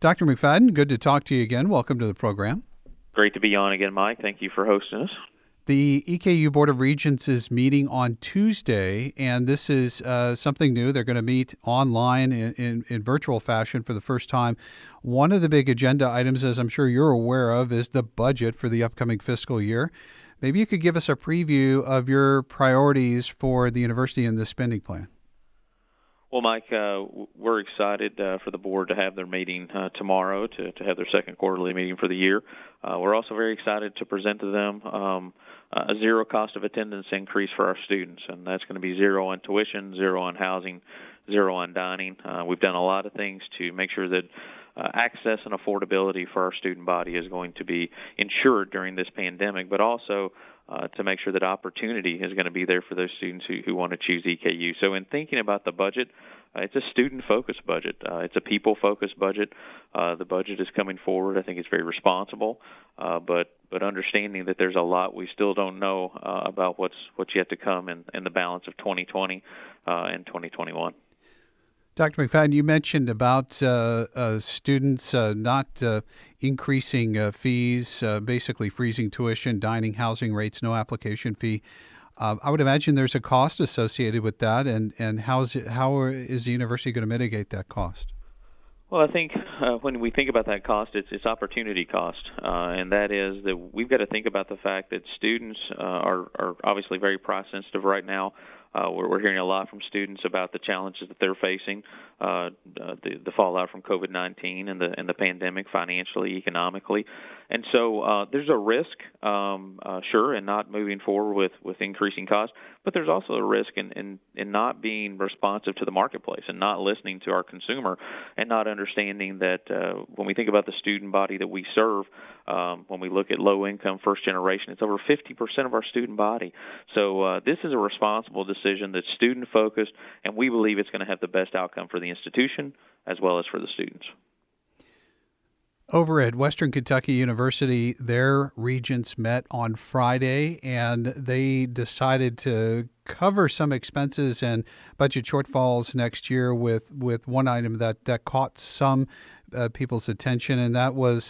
Dr. McFadden, good to talk to you again. Welcome to the program. Great to be on again, Mike. Thank you for hosting us. The EKU Board of Regents is meeting on Tuesday, and this is something new. They're going to meet online in virtual fashion for the first time. One of the big agenda items, as I'm sure you're aware of, is the budget for the upcoming fiscal year. Maybe you could give us a preview of your priorities for the university and the spending plan. Well, Mike, we're excited for the board to have their meeting tomorrow, to have their second quarterly meeting for the year. We're also very excited to present to them a zero cost of attendance increase for our students, and that's going to be zero on tuition, zero on housing, zero on dining. We've done a lot of things to make sure that access and affordability for our student body is going to be ensured during this pandemic, but also to make sure that opportunity is going to be there for those students who want to choose EKU. So in thinking about the budget, it's a student-focused budget. It's a people-focused budget. The budget is coming forward. I think it's very responsible, but understanding that there's a lot we still don't know about what's yet to come in the balance of 2020 and 2021. Dr. McFadden, you mentioned about students not increasing fees, basically freezing tuition, dining, housing rates, no application fee. I would imagine there's a cost associated with that, and how is the university going to mitigate that cost? Well, I think when we think about that cost, it's opportunity cost, and that is that we've got to think about the fact that students are obviously very price sensitive right now. We're hearing a lot from students about the challenges that they're facing, the fallout from COVID-19 and the pandemic, financially, economically, and so there's a risk, sure, in not moving forward with increasing costs, but there's also a risk in not being responsive to the marketplace and not listening to our consumer and not understanding that when we think about the student body that we serve, when we look at low-income, first-generation, it's over 50% of our student body. So this is a responsible decision that's student-focused, and we believe it's going to have the best outcome for the institution as well as for the students. Over at Western Kentucky University, their regents met on Friday, and they decided to cover some expenses and budget shortfalls next year with one item that caught some people's attention, and that was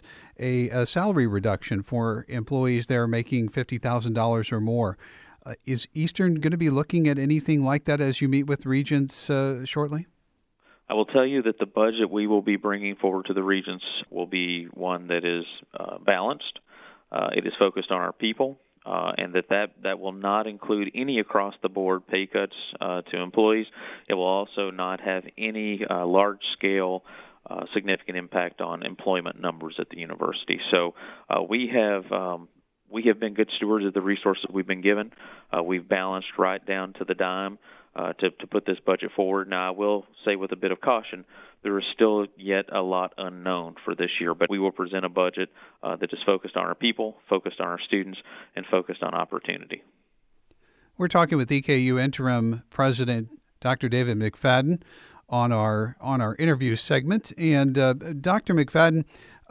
a salary reduction for employees there making $50,000 or more. Is Eastern going to be looking at anything like that as you meet with regents shortly? I will tell you that the budget we will be bringing forward to the regents will be one that is balanced. It is focused on our people, and that will not include any across-the-board pay cuts to employees. It will also not have any large-scale significant impact on employment numbers at the university. So we have been good stewards of the resources we've been given. We've balanced right down to the dime to put this budget forward. Now, I will say with a bit of caution, there is still yet a lot unknown for this year, but we will present a budget that is focused on our people, focused on our students, and focused on opportunity. We're talking with EKU Interim President Dr. David McFadden on our interview segment. And Dr. McFadden,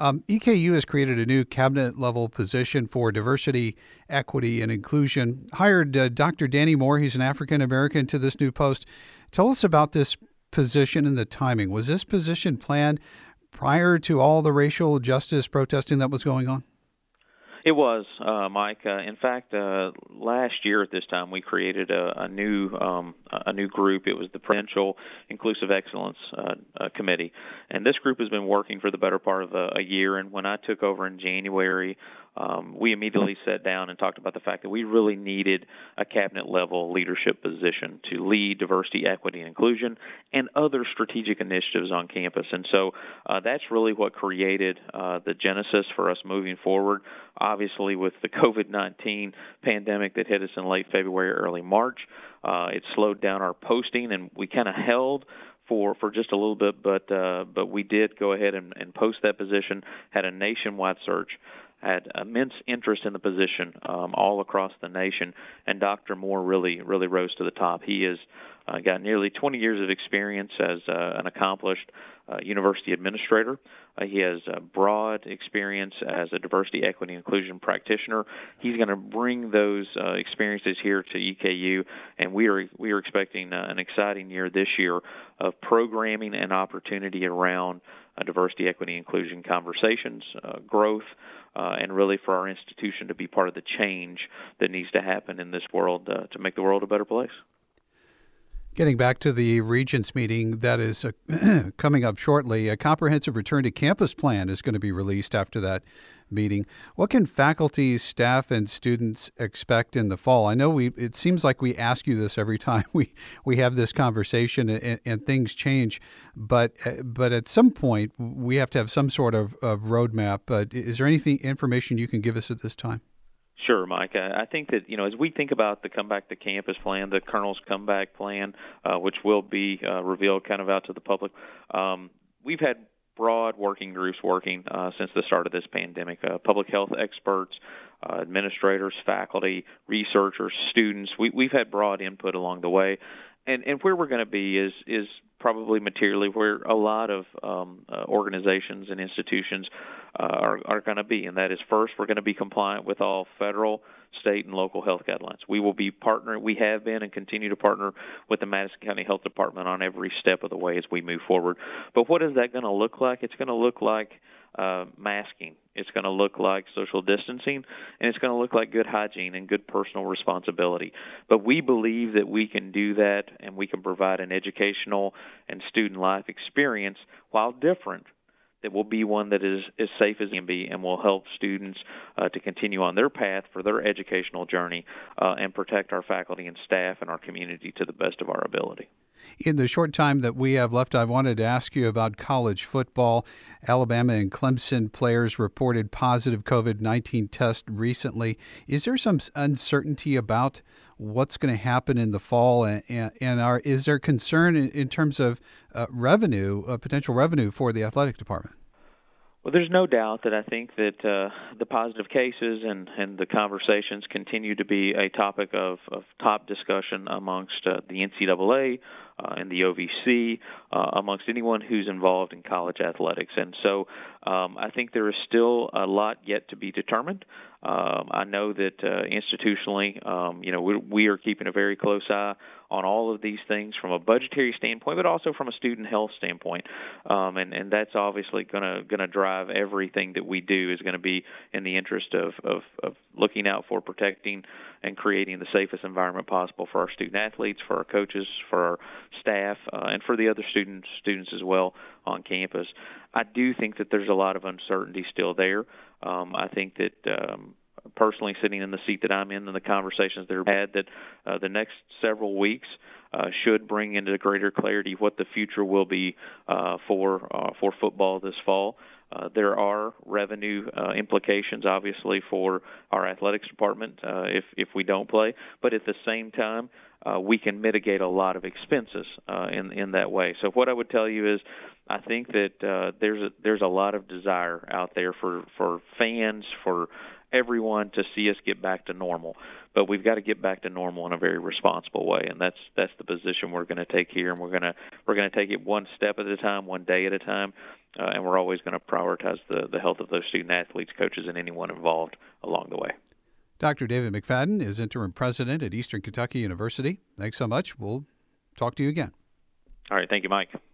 EKU has created a new cabinet-level position for diversity, equity, and inclusion. Hired Dr. Danny Moore, he's an African-American, to this new post. Tell us about this position and the timing. Was this position planned prior to all the racial justice protesting that was going on? It was, Mike. In fact, last year at this time, we created a new group. It was the Presidential Inclusive Excellence Committee, and this group has been working for the better part of a year. And when I took over in January, we immediately sat down and talked about the fact that we really needed a cabinet-level leadership position to lead diversity, equity, and inclusion and other strategic initiatives on campus. And so that's really what created the genesis for us moving forward. Obviously, with the COVID-19 pandemic that hit us in late February, early March, it slowed down our posting, and we kind of held for just a little bit, but we did go ahead and post that position, had a nationwide search, had immense interest in the position all across the nation, and Dr. Moore really rose to the top. He is got nearly 20 years of experience as an accomplished university administrator. He has broad experience as a diversity, equity, and inclusion practitioner. He's going to bring those experiences here to EKU, and we are expecting an exciting year this year of programming and opportunity around diversity, equity, inclusion conversations, growth, and really for our institution to be part of the change that needs to happen in this world to make the world a better place. Getting back to the Regents meeting that is coming up shortly, a comprehensive return to campus plan is going to be released after that meeting. What can faculty, staff, and students expect in the fall? I know it seems like we ask you this every time we have this conversation and things change, but at some point we have to have some sort of roadmap. But is there anything information you can give us at this time? Sure, Mike. I think that, as we think about the Comeback to Campus plan, the Colonel's Comeback plan, which will be revealed kind of out to the public, we've had broad working groups working since the start of this pandemic, public health experts, administrators, faculty, researchers, students. We've had broad input along the way. And where we're going to be is probably materially where a lot of organizations and institutions are going to be, and that is first, we're going to be compliant with all federal, state, and local health guidelines. We will be partnering, we have been and continue to partner with the Madison County Health Department on every step of the way as we move forward. But what is that going to look like? It's going to look like masking. It's going to look like social distancing, and it's going to look like good hygiene and good personal responsibility. But we believe that we can do that, and we can provide an educational and student life experience while different that will be one that is as safe as can be and will help students to continue on their path for their educational journey and protect our faculty and staff and our community to the best of our ability. In the short time that we have left, I wanted to ask you about college football. Alabama and Clemson players reported positive COVID-19 tests recently. Is there some uncertainty about what's going to happen in the fall, and is there concern in terms of revenue, potential revenue for the athletic department? Well, there's no doubt that I think that the positive cases and the conversations continue to be a topic of top discussion amongst the NCAA and the OVC, amongst anyone who's involved in college athletics. And so I think there is still a lot yet to be determined. I know that institutionally, we are keeping a very close eye on all of these things from a budgetary standpoint, but also from a student health standpoint. And that's obviously going to drive everything that we do is going to be in the interest of looking out for protecting and creating the safest environment possible for our student athletes, for our coaches, for our staff, and for the other students as well on campus. I do think that there's a lot of uncertainty still there. I think that personally, sitting in the seat that I'm in and the conversations that are had, that the next several weeks should bring into greater clarity what the future will be for football this fall. There are revenue implications, obviously, for our athletics department if we don't play, but at the same time, we can mitigate a lot of expenses in that way. So what I would tell you is I think that there's a lot of desire out there for fans, for everyone to see us get back to normal. But we've got to get back to normal in a very responsible way, and that's the position we're going to take here, and we're going to take it one step at a time, one day at a time, and we're always going to prioritize the health of those student athletes, coaches, and anyone involved along the way. Dr. David McFadden is interim president at Eastern Kentucky University. Thanks so much. We'll talk to you again. All right. Thank you, Mike.